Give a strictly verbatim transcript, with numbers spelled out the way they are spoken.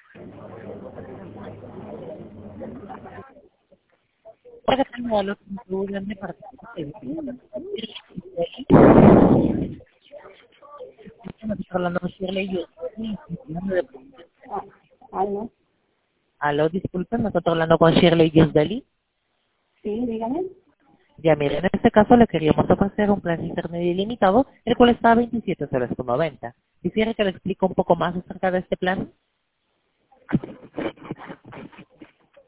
Hola, ¿qué tal? Me hablo con tu gran departamento. Estamos hablando con Shirley. Yo estoy hablando de... Ah, aló. Aló, disculpen, me estoy hablando con Shirley Yusdeli. Sí, dígame. Ya, mire, en este caso le queríamos ofrecer un plan de internet ilimitado, el cual está a veintisiete soles con noventa. Quisiera que le explique un poco más acerca de este plan.